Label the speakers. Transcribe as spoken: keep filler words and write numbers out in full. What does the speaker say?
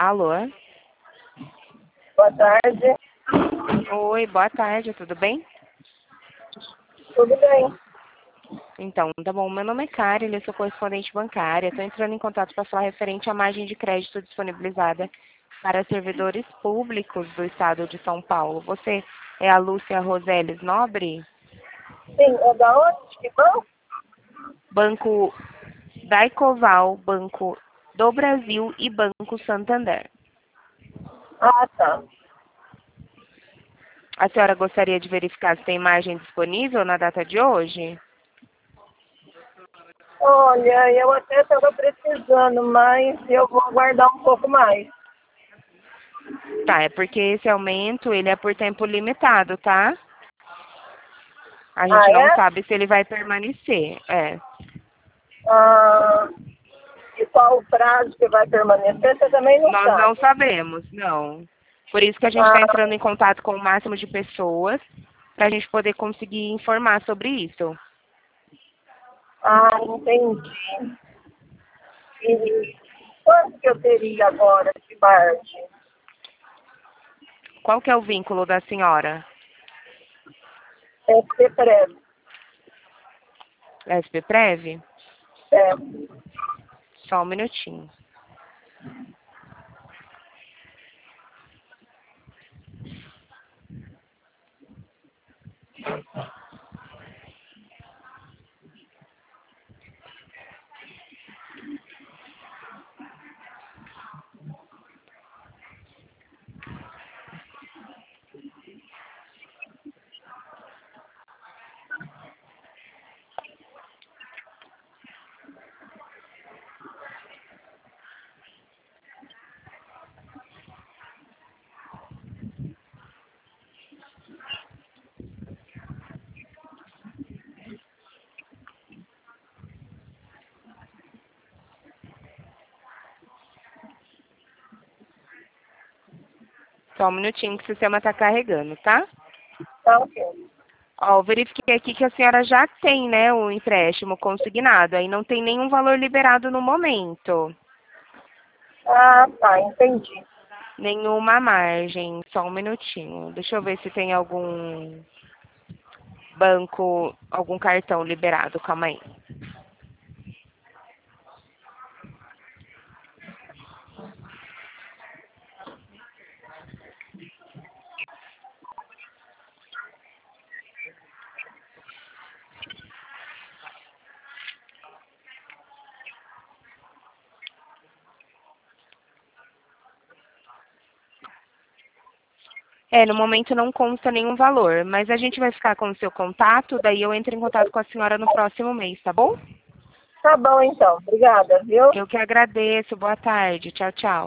Speaker 1: Alô?
Speaker 2: Boa tarde.
Speaker 1: Oi, boa tarde, tudo bem?
Speaker 2: Tudo bem?
Speaker 1: Então, tá bom. Meu nome é Karen, eu sou correspondente bancária. Estou entrando em contato para falar referente à margem de crédito disponibilizada para servidores públicos do Estado de São Paulo. Você é a Lúcia Roseles Nobre?
Speaker 2: Sim, é da onde? Que banco?
Speaker 1: Banco Daicoval, Banco do Brasil e Banco Santander.
Speaker 2: Ah, tá.
Speaker 1: A senhora gostaria de verificar se tem margem disponível na data de hoje?
Speaker 2: Olha, eu até estava precisando, mas eu vou aguardar um pouco mais.
Speaker 1: Tá, é porque esse aumento, ele é por tempo limitado, tá? A
Speaker 2: Ah,
Speaker 1: gente não
Speaker 2: é?
Speaker 1: sabe se ele vai permanecer, é.
Speaker 2: Ah, e qual o prazo que vai permanecer? Você também não
Speaker 1: Nós não
Speaker 2: sabe.
Speaker 1: sabemos, não. Por isso que a gente está
Speaker 2: Ah,
Speaker 1: entrando em contato com o máximo de pessoas, para a gente poder conseguir informar sobre isso.
Speaker 2: ah, entendi. E quanto que eu teria agora de margem?
Speaker 1: Qual que é o vínculo da senhora?
Speaker 2: É ser prévio.
Speaker 1: S P Prev?
Speaker 2: É.
Speaker 1: Só um minutinho. Só um minutinho que o sistema está carregando, tá?
Speaker 2: Tá ok.
Speaker 1: Ó, eu verifiquei aqui que a senhora já tem, né, o empréstimo consignado. Aí não tem nenhum valor liberado no momento.
Speaker 2: Ah, tá, entendi.
Speaker 1: Nenhuma margem. Só um minutinho. Deixa eu ver se tem algum banco, algum cartão liberado. Calma aí. É, no momento não consta nenhum valor, mas a gente vai ficar com o seu contato, daí eu entro em contato com a senhora no próximo mês, tá bom?
Speaker 2: Tá bom, então. Obrigada, viu?
Speaker 1: Eu que agradeço. Boa tarde. Tchau, tchau.